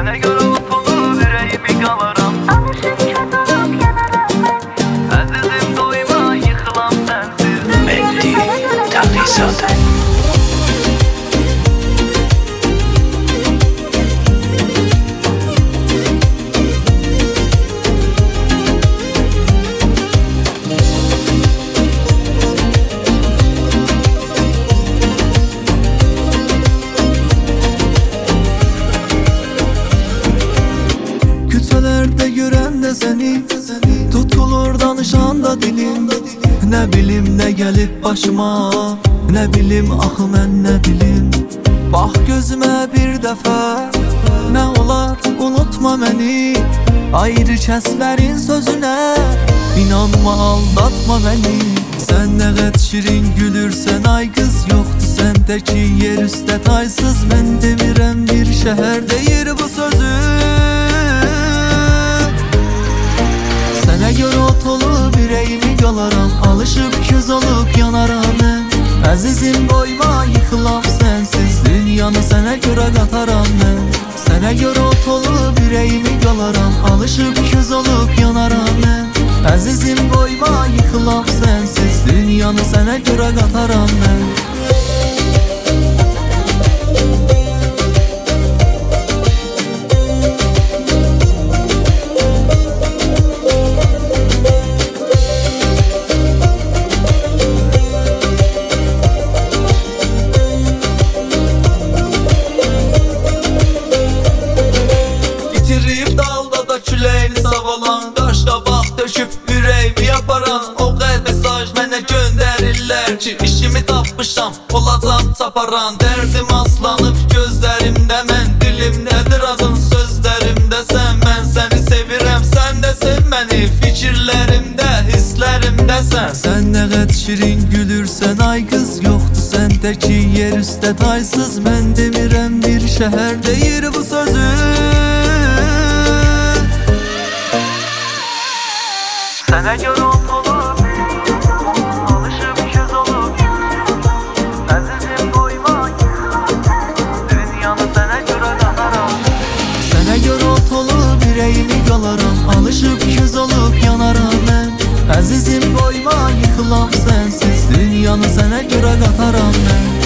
Sənə görə utulub ürəyimi qalaram. Alışıb köz olub yanaram mən. Əzizim doyma yıxılam sənsiz. Mehdi Tağizade. Küçəlerde görəndə səni tutulur danışanda dilim. Nə bilim nə gəlib başıma, nə bilim axı mən nə bilim. Bax gözümə bir dəfə, nə olar unutma məni. Ayrı kəslərin sözünə inanma, aldatma məni. Sən nə qəd şirin gülürsən ay qız, yoxdur səndəki yer üstə taysız. Mən demirəm bir şəhər deyir bu sözü. Sənə görə ot olub ürəyimi qalaram. Alışıb köz olub yanaram mən. Əzizim doyma yıxılam sənsiz. Dünyanı sənə görə qataram mən. Sənə görə ot olub ürəyimi qalaram. Alışıb köz olub yanaram mən. Əzizim doyma yıxılam sənsiz. Dünyanı sənə görə qataram mən. Küləyini savalan, qaşqa bax döküb ürəyimi yaparan. O qəd mesaj mənə göndərirlər ki, işimi tapmışam, olacam çaparan. Dərdim aslanıb gözlərimdə, mən dilimdədir adın sözlərimdə. Mən səni sevirəm, sən də sev məni, fikirlərimdə, hisslərimdəsən. Sən nə qəd şirin gülürsən ay qız, yoxdur səndəki yer üstə taysız. Mən demirəm bir şəhər deyir bu sözü. Sənə görə ot olub, alışıb köz olub. Əzizim doyma dünyanı sənə görə qataram. Sənə görə ot olub ürəyimi qalaram. Alışıb köz olub yanaram mən. Əzizim doyma yıxılam sənsiz. Dünyanı sənə görə qataram mən.